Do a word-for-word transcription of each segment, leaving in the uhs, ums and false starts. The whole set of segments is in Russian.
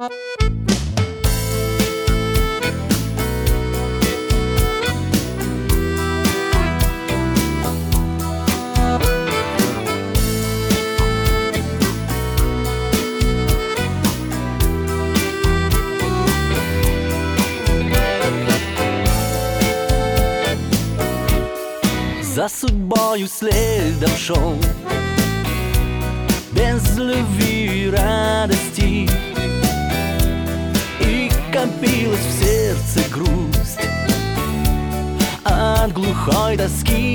За судьбою следом шел, без любви и радости, и копилась в сердце грусть от глухой тоски.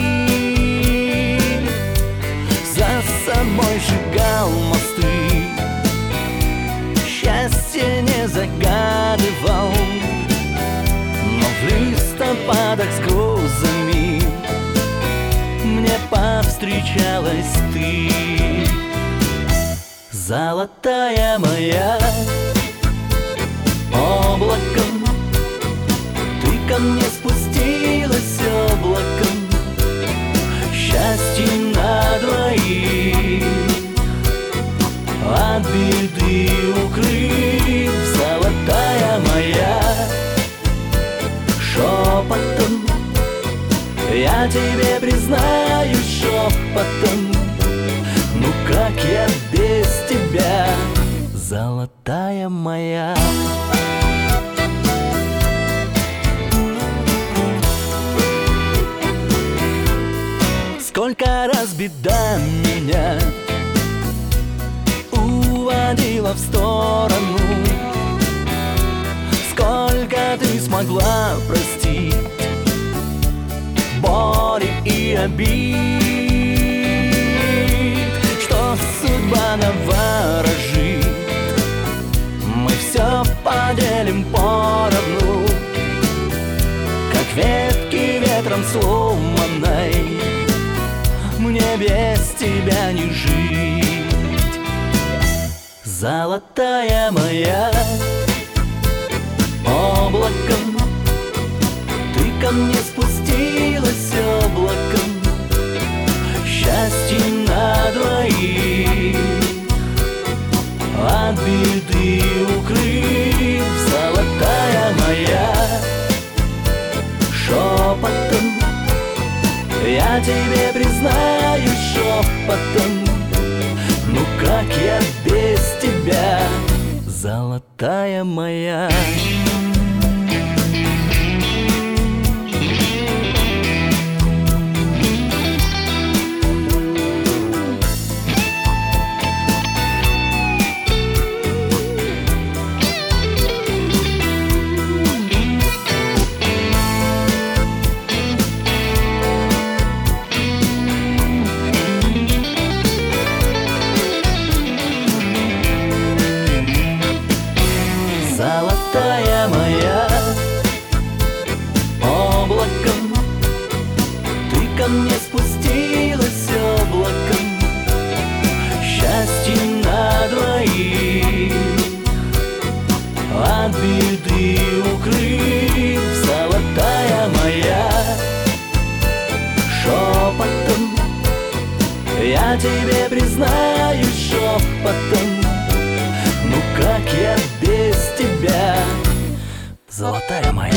За собой сжигал мосты, счастье не загадывал, но в листопадах с грозами мне повстречалась ты, золотая моя. Облаком ты ко мне спустилась, облаком счастье на двоих, от беды укрыв, золотая моя. Шепотом я тебе признаюсь, шепотом, ну как я без тебя, золотая моя. Сколько раз беда меня уводила в сторону, сколько ты смогла простить боли и обид, что судьба наворожит, мы все поделим поровну, как ветки ветром сломанной, мне без тебя не жить, золотая моя. Облаком ты ко мне спустилась, облаком счастье на двоих, от беды укрыв, золотая моя. Шепотом я тебе признаюсь, шепотом, ну как я без тебя, золотая моя. Золотая моя, облаком ты ко мне спустилась, облаком счастье на двоих, от беды укрыв, золотая моя. Шепотом я тебе признаюсь, шепотом, ну как я без тебя, золотая моя.